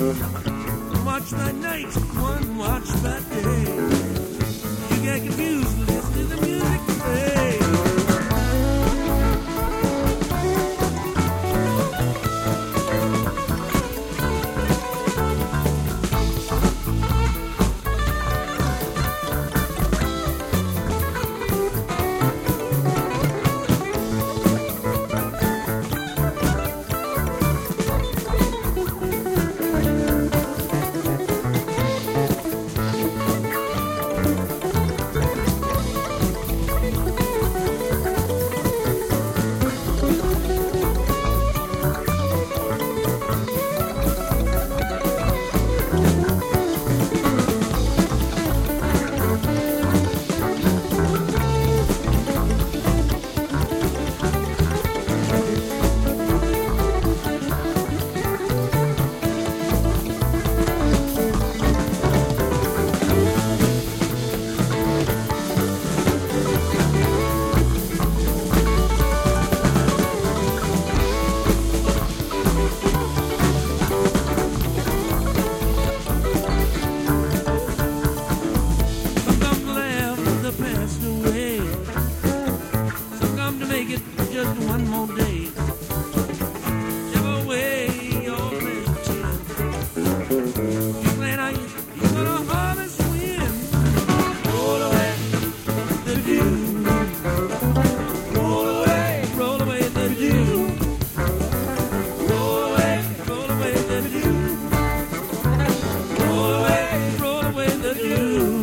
Watch by night, one watch by day. You get confused, listen to the music play. Just one more day. Whichever way your friends tend. You plan out you're gonna harvest wind. Roll away the dew. Roll away the dew. Roll away the dew. Roll away the dew.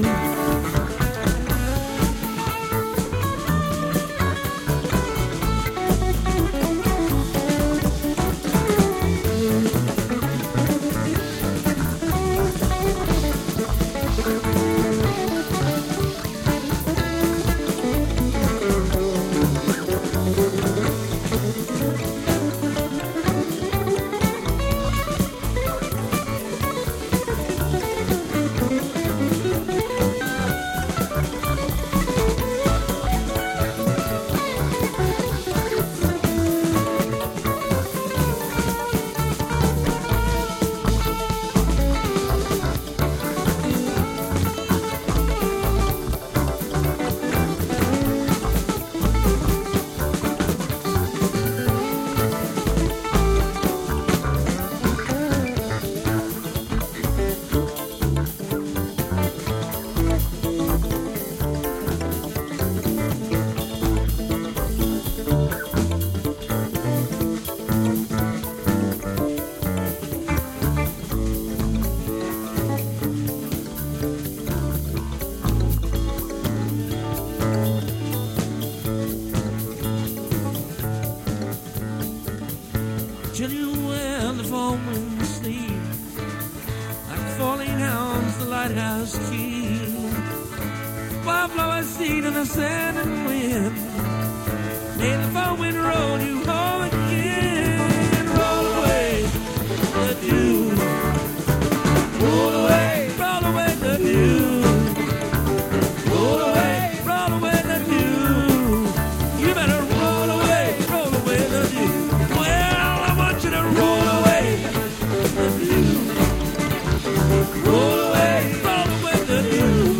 Tell you when the fall winds sleep, like falling hounds, the lighthouse key, wildflower seed in the sand and wind. May the fall wind roll you home again. Roll away the dew. Roll away the dew. Roll away the dew. You better roll away the dew. Roll away the dew. Roll away the dew.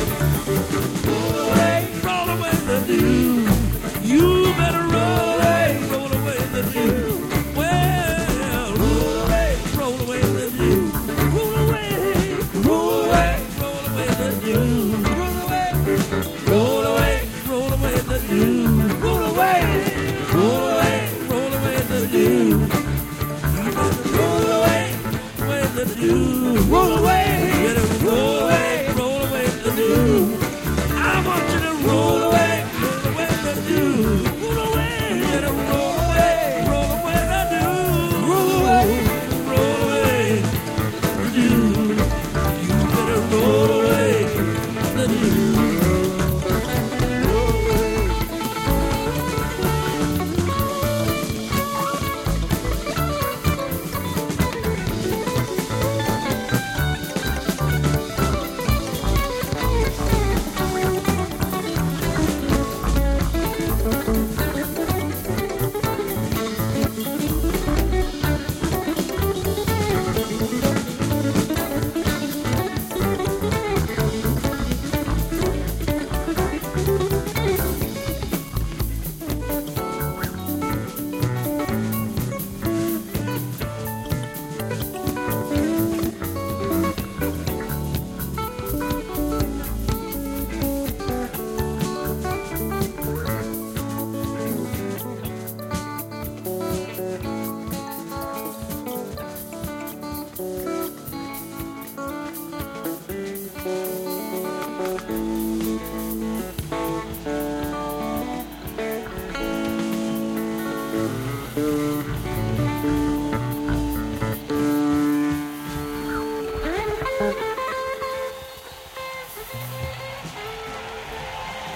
Roll away the dew. You better roll away the dew. Well, roll away the dew. Roll away the dew. Roll away the dew. Roll away the dew. Roll away the dew. Roll away.